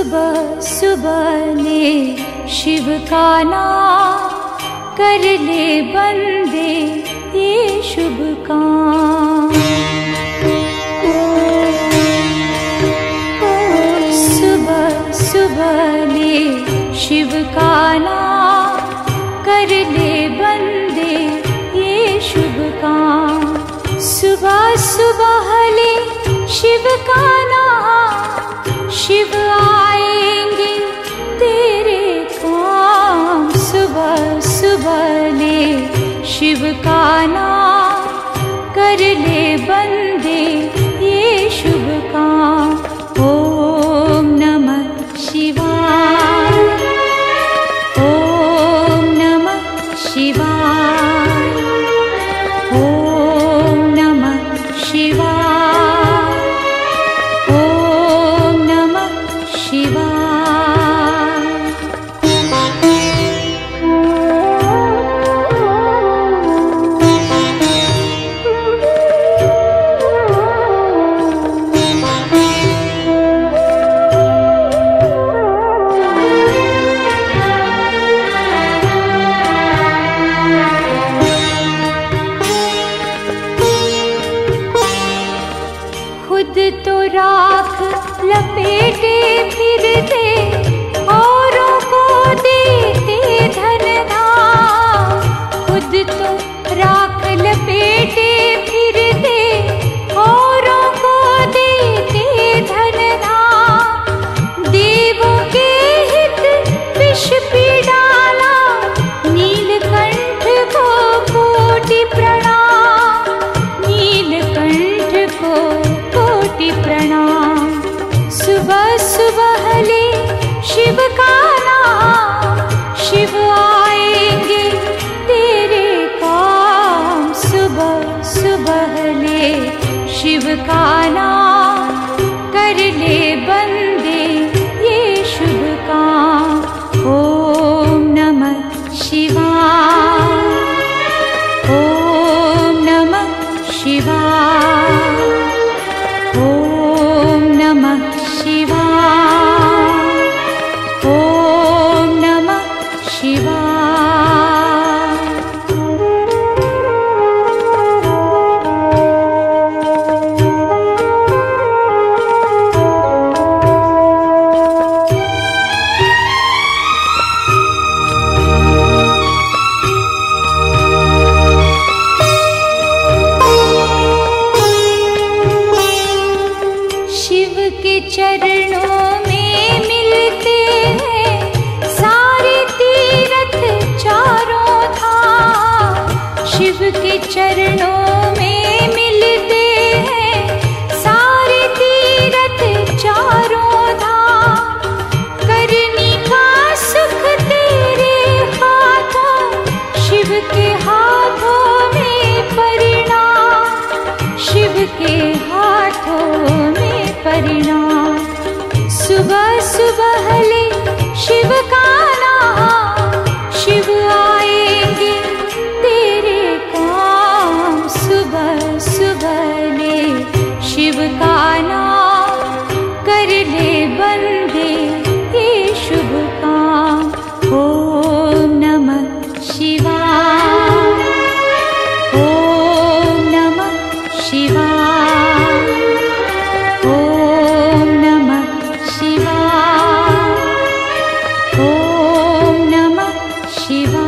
सुबह सुबह ले शिव का नाम, कर ले बंदे ये शुभ काम। सुबह सुबह ले शिव का नाम, कर ले बंदे ये शुभ काम। सुबह सुबह ले शिव का नाम, शिव आएंगे तेरे काम। सुबह सुबह ले शिव का नाम, कर ले बंदे ये शुभ काम। ओम नमः शिवाय, ओम नमः शिवाय, ओम नमः शिवाय, ओम नमः शिवाय। खुद तो राख लपेटे फिरते, औरों को देते धन धाम। खुद तो राख लपेटे फिरते, औरों को देते धन धाम। देवों के हित विष पी डाला, नीलकंठ को कोटि प्रणाम, नीलकंठ को कोटि प्रणाम। सुबह सुबह ले शिव का नाम, शिव आएंगे तेरे काम। सुबह सुबह ले शिव का नाम, कर ले बंदे ये शुभ काम। ओम नमः शिवाय, ओम नमः शिवाय, ओम नमः शिवाय, ओम नमः शिवाय। शिव के चरणों में मिलते हैं सारे तीरथ चारों धाम। शिव के चरणों में मिलते हैं सारे तीरथ चारों धाम। करनी का सुख तेरे हाथों, शिव के हाथों में परिणाम, शिव के हाथों में परिणाम। सुबह सुबह ले शिव का नाम, शिव आएंगे तेरे काम। सुबह सुबह ले शिव का नाम, कर ले बंदे ये शुभ काम। ओम नमः शिवाय, ओम नमः शिवाय, ओम नमः शिवाय, ओम नमः शिवाय।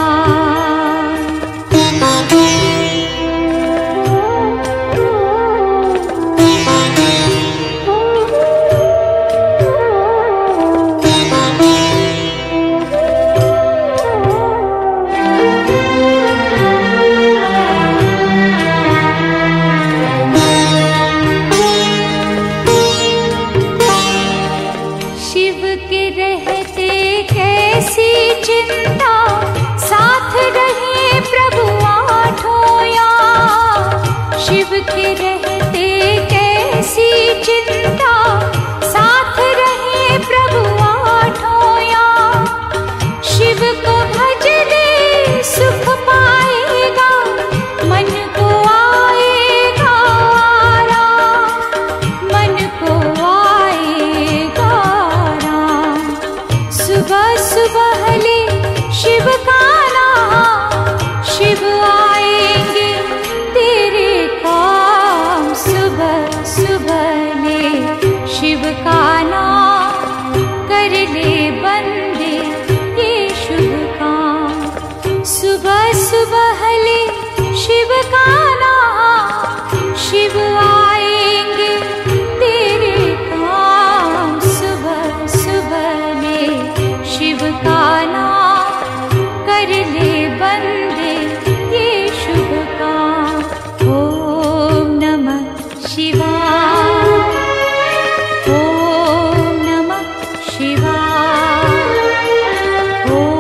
शिव के रहते कैसी चिंता, साथ रहे प्रभु आठों याम। शिव के रहते कैसी चिंता, साथ रहे प्रभु आठों याम। शिव को भज दे सुख पाएगा, मन को आएगा आराम, मन को आएगा आराम। ओ